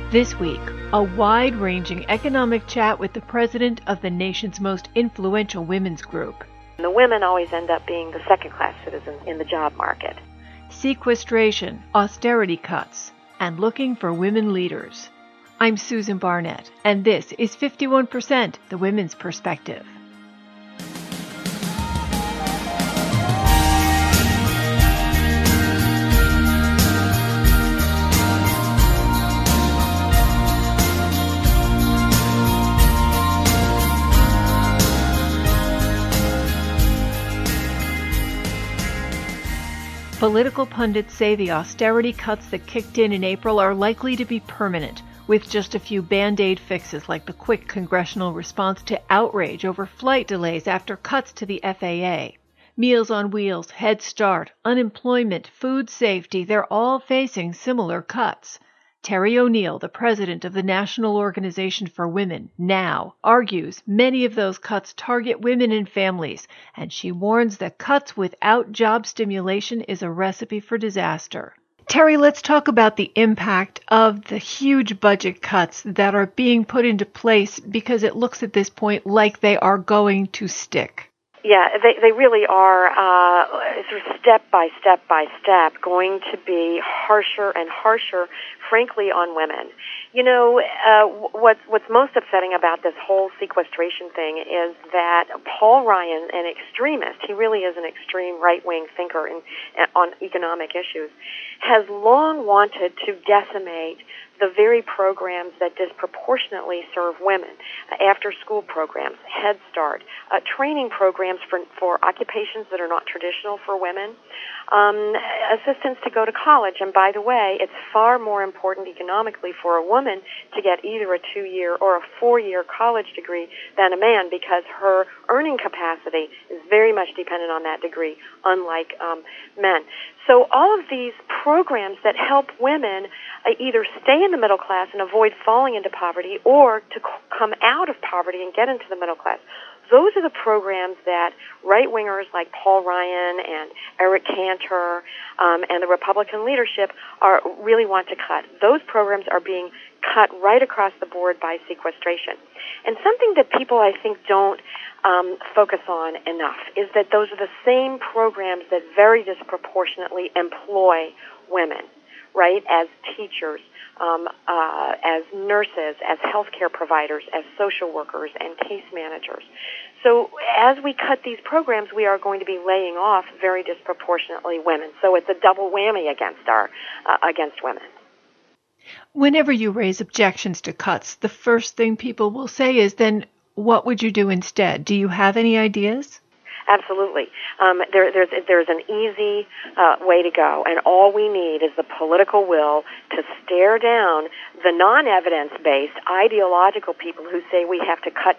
This week, a wide-ranging economic chat with the president of the nation's most influential women's group. The women always end up being the second-class citizens in the job market. Sequestration, austerity cuts, and looking for women leaders. I'm Susan Barnett, and this is 51%, the Women's Perspective. Political pundits say the austerity cuts that kicked in April are likely to be permanent, with just a few Band-Aid fixes like the quick congressional response to outrage over flight delays after cuts to the FAA. Meals on Wheels, Head Start, unemployment, food safety, they're all facing similar cuts. Terry O'Neill, the president of the National Organization for Women, NOW, argues many of those cuts target women and families, and she warns that cuts without job stimulation is a recipe for disaster. Terry, let's talk about the impact of the huge budget cuts that are being put into place, because it looks at this point like they are going to stick. Yeah, they really are sort of step by step going to be harsher and harsher, frankly, on women. You know, what's most upsetting about this whole sequestration thing is that Paul Ryan, an extremist, he really is an extreme right-wing thinker on economic issues, has long wanted to decimate the very programs that disproportionately serve women, after-school programs, Head Start, training programs for occupations that are not traditional for women, assistance to go to college. And by the way, it's far more important economically for a woman to get either a 2-year or a 4-year college degree than a man, because her earning capacity is very much dependent on that degree, unlike men. So all of these programs that help women either stay in the middle class and avoid falling into poverty, or to come out of poverty and get into the middle class, those are the programs that right-wingers like Paul Ryan and Eric Cantor and the Republican leadership really want to cut. Those programs are being cut right across the board by sequestration. And something that people, I think, don't focus on enough is that those are the same programs that very disproportionately employ women, right, as teachers, as nurses, as healthcare providers, as social workers, and case managers. So as we cut these programs, we are going to be laying off very disproportionately women. So it's a double whammy against women. Whenever you raise objections to cuts, the first thing people will say is, then what would you do instead? Do you have any ideas? Absolutely. There's an easy way to go, and all we need is the political will to stare down the non-evidence-based ideological people who say we have to cut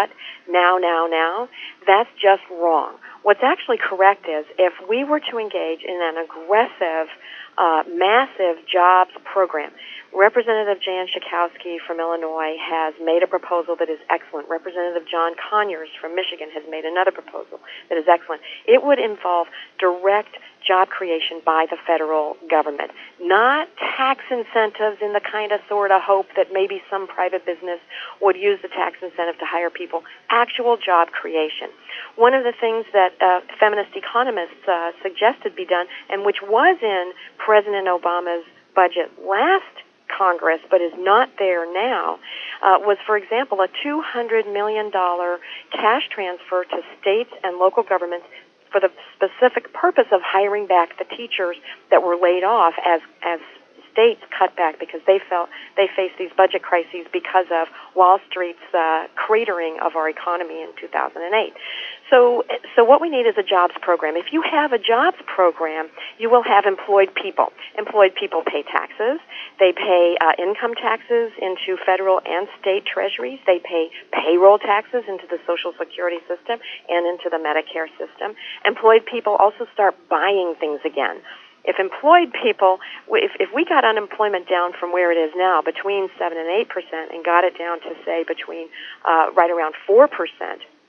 now. That's just wrong. What's actually correct is if we were to engage in an aggressive, massive jobs program. Representative Jan Schakowsky from Illinois has made a proposal that is excellent. Representative John Conyers from Michigan has made another proposal that is excellent. It would involve direct job creation by the federal government, not tax incentives in the kind of sort of hope that maybe some private business would use the tax incentive to hire people. Actual job creation. One of the things that feminist economists suggested be done, and which was in President Obama's budget last Congress, but is not there now, was, for example, a $200 million cash transfer to states and local governments for the specific purpose of hiring back the teachers that were laid off as states cut back because they felt they faced these budget crises because of Wall Street's cratering of our economy in 2008. So what we need is a jobs program. If you have a jobs program, you will have employed people. Employed people pay taxes. They pay income taxes into federal and state treasuries. They pay payroll taxes into the Social Security system and into the Medicare system. Employed people also start buying things again. If employed people, if we got unemployment down from where it is now, between 7 and 8%, and got it down to, say, between right around 4%,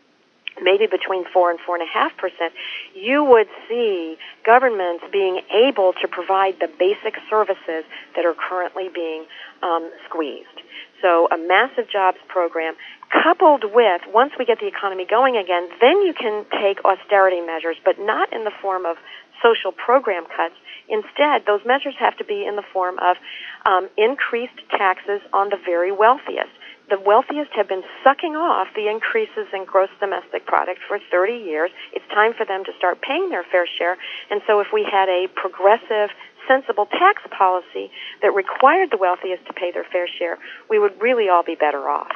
maybe between 4 and 4.5%, you would see governments being able to provide the basic services that are currently being squeezed. So a massive jobs program coupled with, once we get the economy going again, then you can take austerity measures, but not in the form of social program cuts. Instead, those measures have to be in the form of increased taxes on the very wealthiest. The wealthiest have been sucking off the increases in gross domestic product for 30 years. It's time for them to start paying their fair share. And so if we had a progressive, sensible tax policy that required the wealthiest to pay their fair share, we would really all be better off.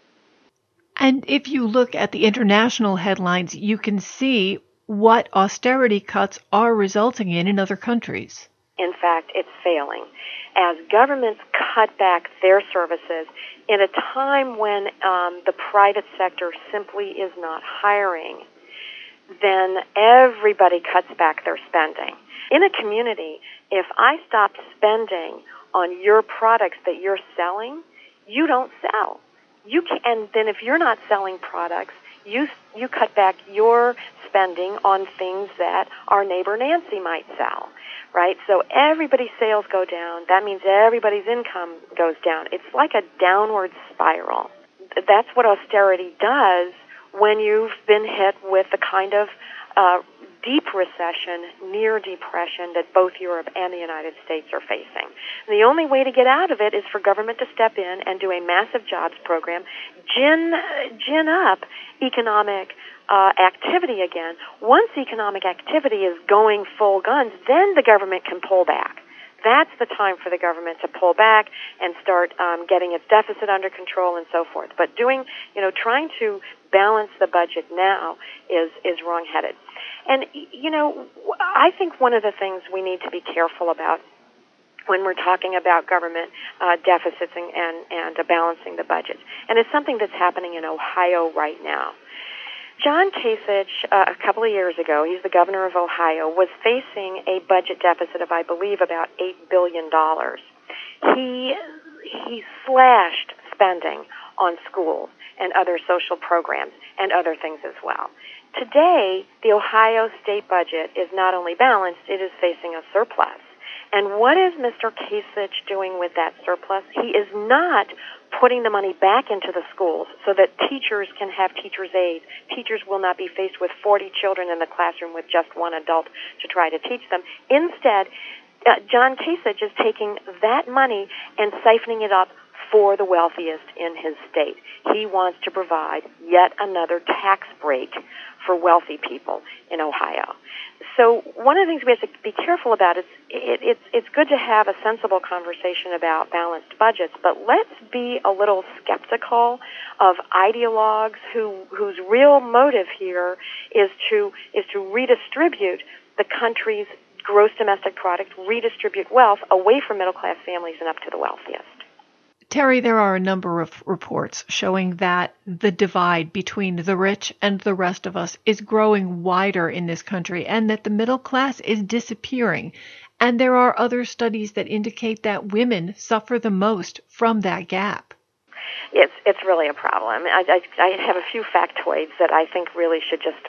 And if you look at the international headlines, you can see what austerity cuts are resulting in other countries. In fact, it's failing. As governments cut back their services in a time when the private sector simply is not hiring, then everybody cuts back their spending. In a community, if I stop spending on your products that you're selling, you don't sell. And then if you're not selling products, you cut back your spending on things that our neighbor Nancy might sell, right? So everybody's sales go down. That means everybody's income goes down. It's like a downward spiral. That's what austerity does when you've been hit with the kind of deep recession, near depression that both Europe and the United States are facing. And the only way to get out of it is for government to step in and do a massive jobs program, gin up economic activity again. Once economic activity is going full guns, then the government can pull back. That's the time for the government to pull back and start getting its deficit under control and so forth. But trying to balance the budget now is wrong-headed. And, I think one of the things we need to be careful about when we're talking about government deficits and balancing the budget, and it's something that's happening in Ohio right now. John Kasich, a couple of years ago, he's the governor of Ohio, was facing a budget deficit of, I believe, about $8 billion. He slashed spending on schools and other social programs and other things as well. Today, the Ohio state budget is not only balanced, it is facing a surplus. And what is Mr. Kasich doing with that surplus? He is not putting the money back into the schools so that teachers can have teachers' aides. Teachers will not be faced with 40 children in the classroom with just one adult to try to teach them. Instead, John Kasich is taking that money and siphoning it up for the wealthiest in his state. He wants to provide yet another tax break for wealthy people in Ohio. So one of the things we have to be careful about is it's good to have a sensible conversation about balanced budgets, but let's be a little skeptical of ideologues whose real motive here is to redistribute the country's gross domestic product, redistribute wealth away from middle-class families and up to the wealthiest. Terry, there are a number of reports showing that the divide between the rich and the rest of us is growing wider in this country and that the middle class is disappearing. And there are other studies that indicate that women suffer the most from that gap. It's really a problem. I have a few factoids that I think really should just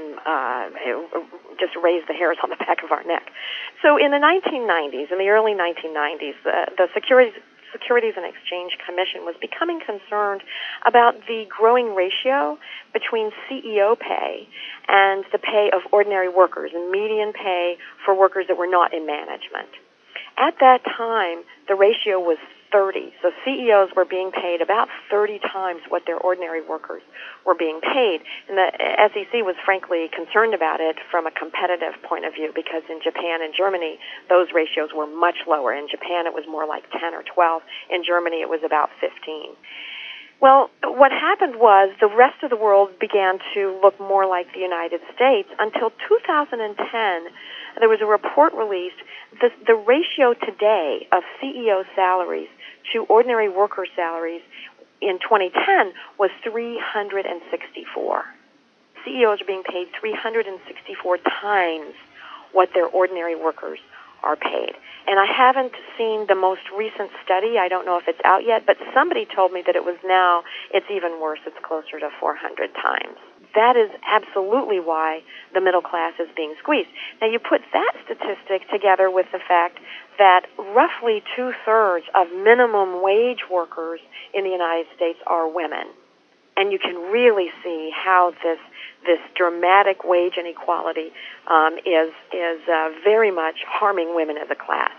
raise the hairs on the back of our neck. So in the 1990s, in the early 1990s, the Securities and Exchange Commission was becoming concerned about the growing ratio between CEO pay and the pay of ordinary workers and median pay for workers that were not in management. At that time, the ratio was 30. So CEOs were being paid about 30 times what their ordinary workers were being paid. And the SEC was frankly concerned about it from a competitive point of view because in Japan and Germany, those ratios were much lower. In Japan, it was more like 10 or 12. In Germany, it was about 15. Well, what happened was the rest of the world began to look more like the United States until 2010. There was a report released. The ratio today of CEO salaries to ordinary worker salaries in 2010 was 364. CEOs are being paid 364 times what their ordinary workers are paid. And I haven't seen the most recent study. I don't know if it's out yet, but somebody told me that it's even worse. It's closer to 400 times. that is absolutely why the middle class is being squeezed. Now, you put that statistic together with the fact that roughly 2/3 of minimum wage workers in the United States are women, and you can really see how this dramatic wage inequality is very much harming women as a class.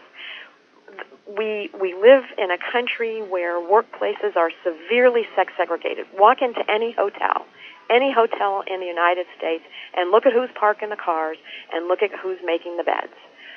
We live in a country where workplaces are severely sex segregated. Walk into any hotel in the United States, and look at who's parking the cars, and look at who's making the beds.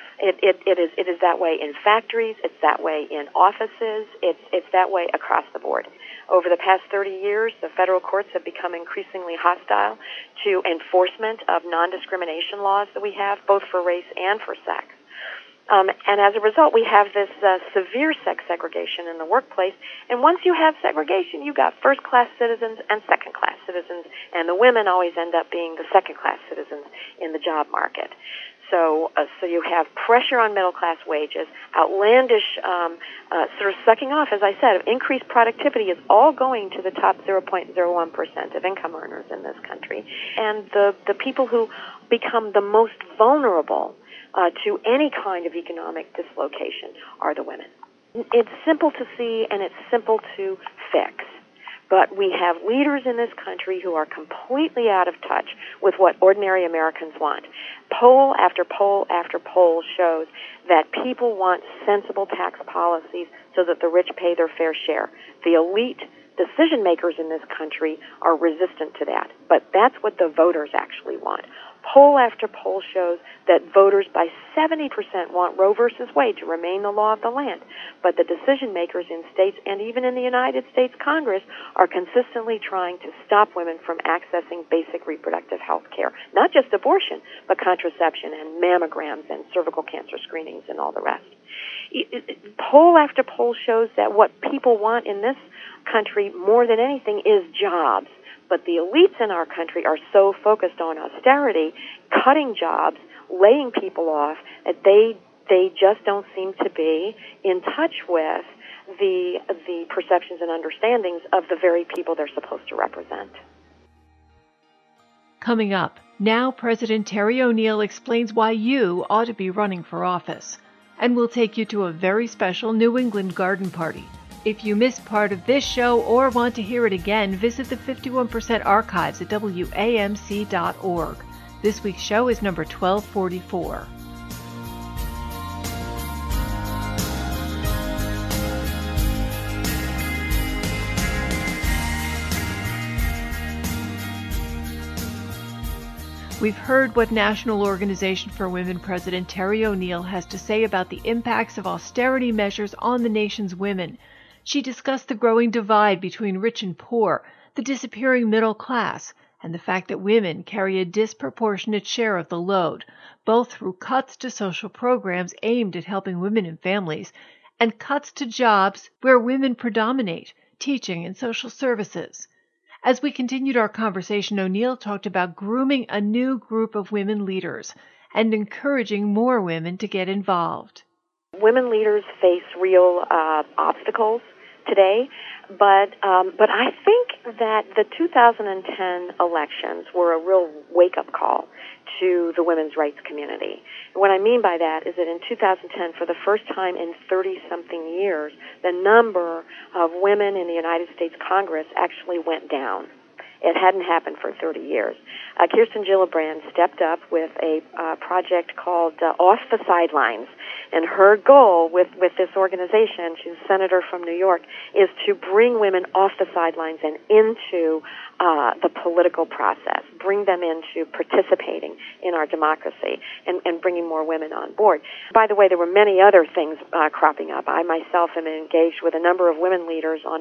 It is that way in factories. It's that way in offices. It's that way across the board. Over the past 30 years, the federal courts have become increasingly hostile to enforcement of non-discrimination laws that we have, both for race and for sex. And as a result, we have this severe sex segregation in the workplace. And once you have segregation, you've got first-class citizens and second-class citizens, and the women always end up being the second-class citizens in the job market. So you have pressure on middle-class wages, outlandish sort of sucking off, as I said, of increased productivity is all going to the top 0.01% of income earners in this country. And the people who become the most vulnerable to any kind of economic dislocation are the women. It's simple to see and it's simple to fix. But we have leaders in this country who are completely out of touch with what ordinary Americans want. Poll after poll after poll shows that people want sensible tax policies so that the rich pay their fair share. The elite decision makers in this country are resistant to that, but that's what the voters actually want. Poll after poll shows that voters by 70% want Roe versus Wade to remain the law of the land, but the decision makers in states and even in the United States Congress are consistently trying to stop women from accessing basic reproductive health care, not just abortion, but contraception and mammograms and cervical cancer screenings and all the rest. Poll after poll shows that what people want in this country more than anything is jobs. But the elites in our country are so focused on austerity, cutting jobs, laying people off, that they just don't seem to be in touch with the perceptions and understandings of the very people they're supposed to represent. Coming up, now President Terry O'Neill explains why you ought to be running for office. And we'll take you to a very special New England garden party. If you missed part of this show or want to hear it again, visit the 51% archives at WAMC.org. This week's show is number 1244. We've heard what National Organization for Women President Terry O'Neill has to say about the impacts of austerity measures on the nation's women. She discussed the growing divide between rich and poor, the disappearing middle class, and the fact that women carry a disproportionate share of the load, both through cuts to social programs aimed at helping women and families, and cuts to jobs where women predominate, teaching and social services. As we continued our conversation, O'Neill talked about grooming a new group of women leaders and encouraging more women to get involved. Women leaders face real obstacles today, but I think that the 2010 elections were a real wake-up call to the women's rights community. What I mean by that is that in 2010, for the first time in 30-something years, the number of women in the United States Congress actually went down. It hadn't happened for 30 years. Kirsten Gillibrand stepped up with a project called Off the Sidelines. And her goal with this organization, she's a senator from New York, is to bring women off the sidelines and into the political process, bring them into participating in our democracy and bringing more women on board. By the way, there were many other things cropping up. I myself am engaged with a number of women leaders on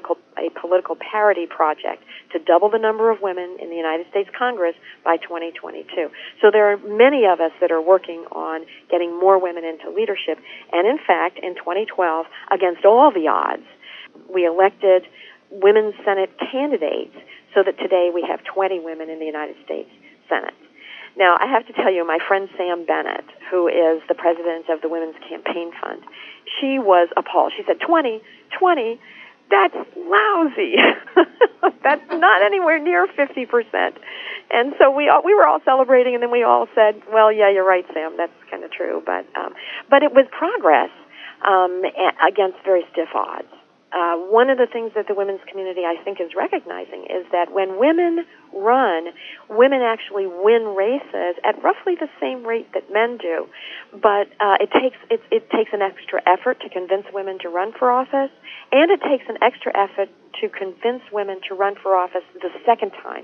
a political parity project to double the number of women in the United States Congress by 2022. So there are many of us that are working on getting more women into leadership. And in fact, in 2012, against all the odds, we elected women's Senate candidates so that today we have 20 women in the United States Senate. Now, I have to tell you, my friend Sam Bennett, who is the president of the Women's Campaign Fund, she was appalled. She said, 20? That's lousy. That's not anywhere near 50%. And so we were all celebrating, and then we all said, well, yeah, you're right, Sam, that's kind of true. But it was progress against very stiff odds. One of the things that the women's community, I think, is recognizing is that when women run, women actually win races at roughly the same rate that men do. But it takes an extra effort to convince women to run for office, and it takes an extra effort to convince women to run for office the second time.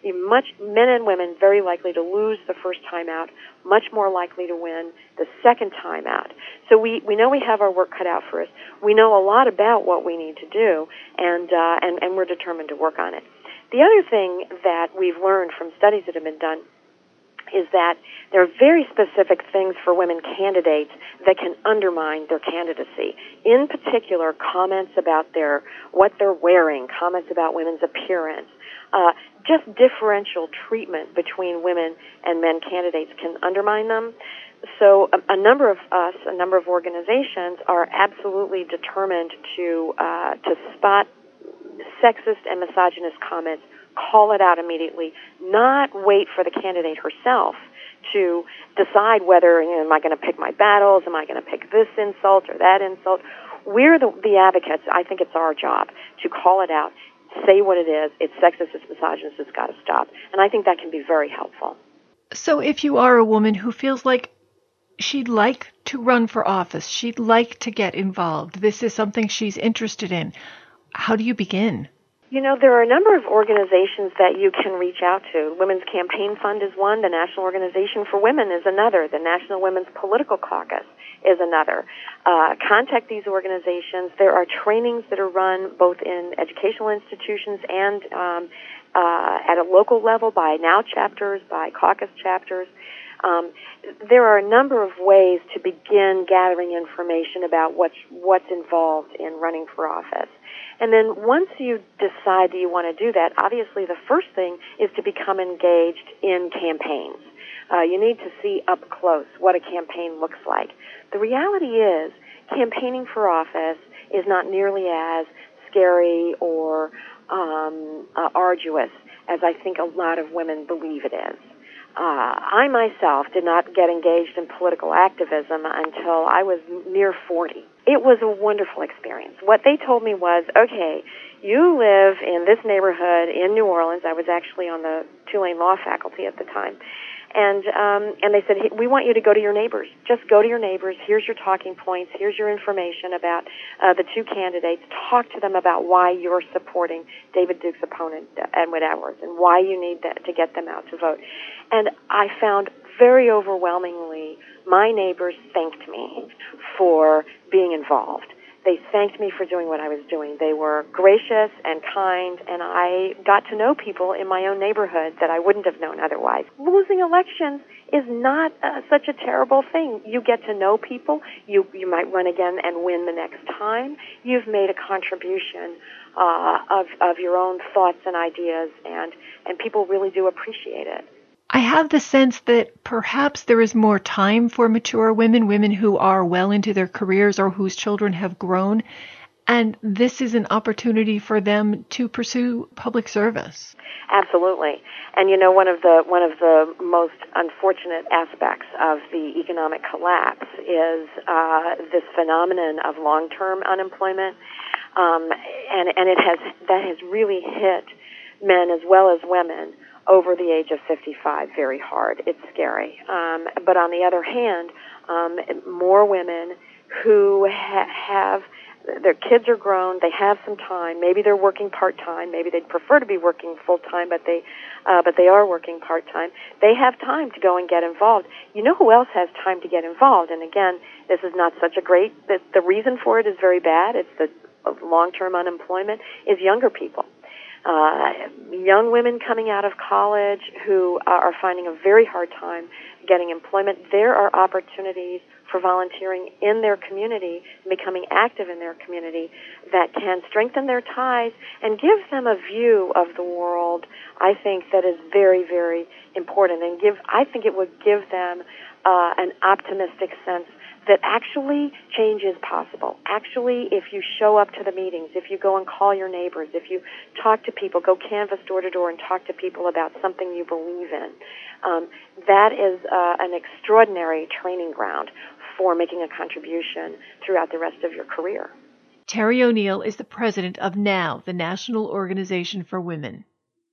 Men and women very likely to lose the first time out, much more likely to win the second time out. So we know we have our work cut out for us. We know a lot about what we need to do, and we're determined to work on it. The other thing that we've learned from studies that have been done is that there are very specific things for women candidates that can undermine their candidacy. In particular, comments about what they're wearing, comments about women's appearance, just differential treatment between women and men candidates can undermine them. So a number of us, a number of organizations are absolutely determined to spot sexist and misogynist comments, call it out immediately, not wait for the candidate herself to decide whether, am I going to pick my battles, am I going to pick this insult or that insult. We're the advocates. I think it's our job to call it out, say what it is. It's sexist, it's misogynist, it's got to stop. And I think that can be very helpful. So if you are a woman who feels like she'd like to run for office, she'd like to get involved, this is something she's interested in, how do you begin? There are a number of organizations that you can reach out to. Women's Campaign Fund is one. The National Organization for Women is another. The National Women's Political Caucus is another. Contact these organizations. There are trainings that are run both in educational institutions and at a local level by NOW chapters, by caucus chapters. There are a number of ways to begin gathering information about what's involved in running for office. And then once you decide that you want to do that, obviously the first thing is to become engaged in campaigns. You need to see up close what a campaign looks like. The reality is campaigning for office is not nearly as scary or arduous as I think a lot of women believe it is. I myself did not get engaged in political activism until I was near 40. It was a wonderful experience. What they told me was, okay, you live in this neighborhood in New Orleans. I was actually on the Tulane Law faculty at the time. And they said, hey, we want you to go to your neighbors. Just go to your neighbors. Here's your talking points. Here's your information about the two candidates. Talk to them about why you're supporting David Duke's opponent, Edwin Edwards, and why you need to get them out to vote. And I found very overwhelmingly my neighbors thanked me for being involved. They thanked me for doing what I was doing. They were gracious and kind, and I got to know people in my own neighborhood that I wouldn't have known otherwise. Losing elections is not such a terrible thing. You get to know people. You might run again and win the next time. You've made a contribution of your own thoughts and ideas, and people really do appreciate it. I have the sense that perhaps there is more time for mature women who are well into their careers or whose children have grown, and this is an opportunity for them to pursue public service. Absolutely. And one of the most unfortunate aspects of the economic collapse is this phenomenon of long-term unemployment, and that has really hit men as well as women over the age of 55 very hard. It's scary. But on the other hand, more women who have their kids are grown, they have some time, maybe they're working part-time, maybe they'd prefer to be working full-time, but they are working part-time. They have time to go and get involved. You know who else has time to get involved? And again, this is not such a great, the reason for it is very bad. It's the long-term unemployment is younger people. Young women coming out of college who are finding a very hard time getting employment. There are opportunities for volunteering in their community and becoming active in their community that can strengthen their ties and give them a view of the world, I think, that is very, very important. And I think it would give them an optimistic sense that actually change is possible. Actually, if you show up to the meetings, if you go and call your neighbors, if you talk to people, go canvass door to door and talk to people about something you believe in, that is an extraordinary training ground for making a contribution throughout the rest of your career. Terry O'Neill is the president of NOW, the National Organization for Women.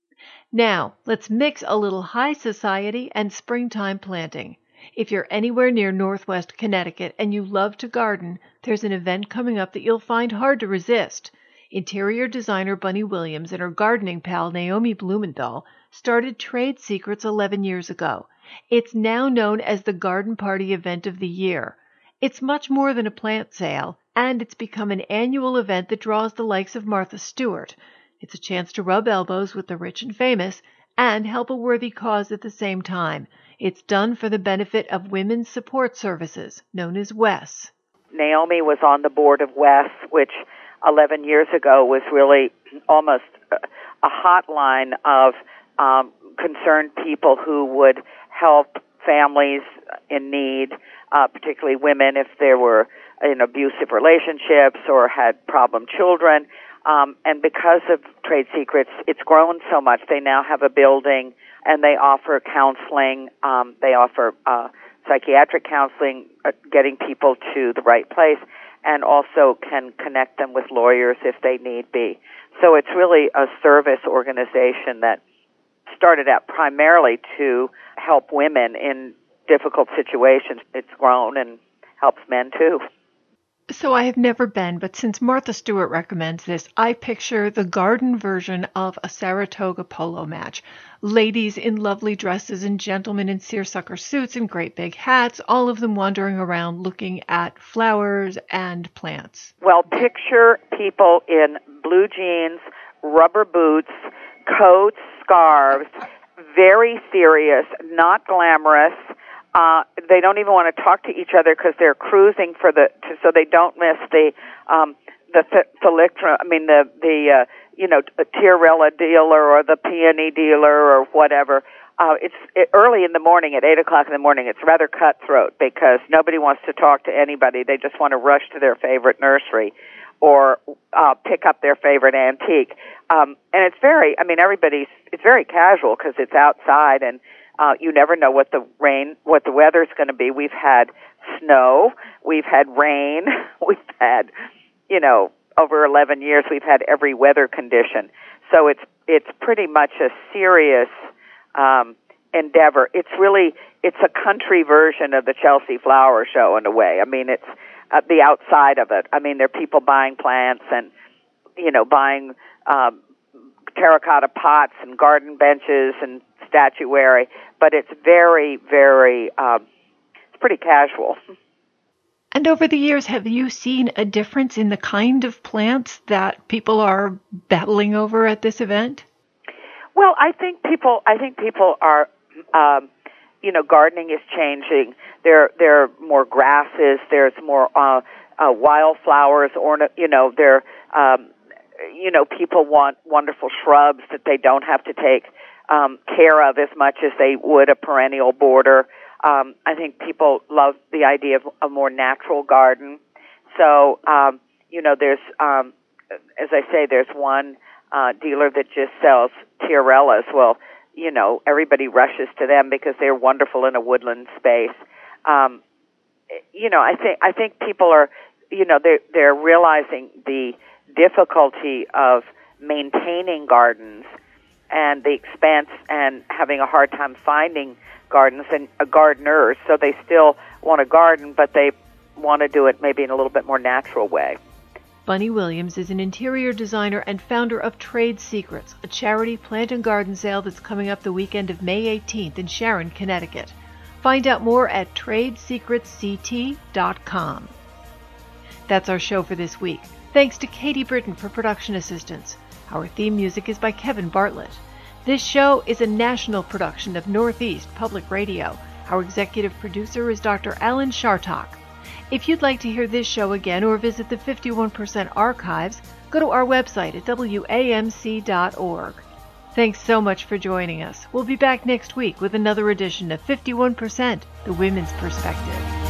Now, let's mix a little high society and springtime planting. If you're anywhere near Northwest Connecticut and you love to garden, there's an event coming up that you'll find hard to resist. Interior designer Bunny Williams and her gardening pal Naomi Blumenthal started Trade Secrets 11 years ago. It's now known as the Garden Party Event of the Year. It's much more than a plant sale, and it's become an annual event that draws the likes of Martha Stewart. It's a chance to rub elbows with the rich and famous and help a worthy cause at the same time. It's done for the benefit of Women's Support Services, known as WES. Naomi was on the board of WES, which 11 years ago was really almost a hotline of concerned people who would help families in need, particularly women if they were in abusive relationships or had problem children. And because of Trade Secrets, it's grown so much. They now have a building, and they offer counseling. They offer psychiatric counseling, getting people to the right place, and also can connect them with lawyers if they need be. So it's really a service organization that started out primarily to help women in difficult situations. It's grown and helps men too. So I have never been, but since Martha Stewart recommends this, I picture the garden version of a Saratoga polo match. Ladies in lovely dresses and gentlemen in seersucker suits and great big hats, all of them wandering around looking at flowers and plants. Well, picture people in blue jeans, rubber boots, coats, scarves, very serious, not glamorous. They don't even want to talk to each other because they're cruising so they don't miss the Tiarella dealer or the peony dealer or whatever. It's early in the morning at 8 o'clock in the morning. It's rather cutthroat because nobody wants to talk to anybody. They just want to rush to their favorite nursery or pick up their favorite antique. And it's very casual because it's outside and you never know what the weather's going to be. We've had snow, we've had rain, we've had, over 11 years we've had every weather condition. So it's pretty much a serious endeavor. It's a country version of the Chelsea Flower Show in a way. I mean, it's the outside of it. I mean, there are people buying plants and, buying terracotta pots and garden benches and statuary, but it's very, very, it's pretty casual. And over the years, have you seen a difference in the kind of plants that people are battling over at this event? Well, I think people are, gardening is changing. There are more grasses. There's more wildflowers. People want wonderful shrubs that they don't have to take care of as much as they would a perennial border. I think people love the idea of a more natural garden. So, there's, as I say, there's one dealer that just sells Tiarellas. Well, everybody rushes to them because they're wonderful in a woodland space. I think people are, they're realizing the difficulty of maintaining gardens and the expense and having a hard time finding gardens and gardeners. So they still want to garden, but they want to do it maybe in a little bit more natural way. Bunny Williams is an interior designer and founder of Trade Secrets, a charity plant and garden sale that's coming up the weekend of May 18th in Sharon, Connecticut. Find out more at tradesecretsct.com. That's our show for this week. Thanks to Katie Britton for production assistance. Our theme music is by Kevin Bartlett. This show is a national production of Northeast Public Radio. Our executive producer is Dr. Alan Shartok. If you'd like to hear this show again or visit the 51% archives, go to our website at wamc.org. Thanks so much for joining us. We'll be back next week with another edition of 51%, The Women's Perspective.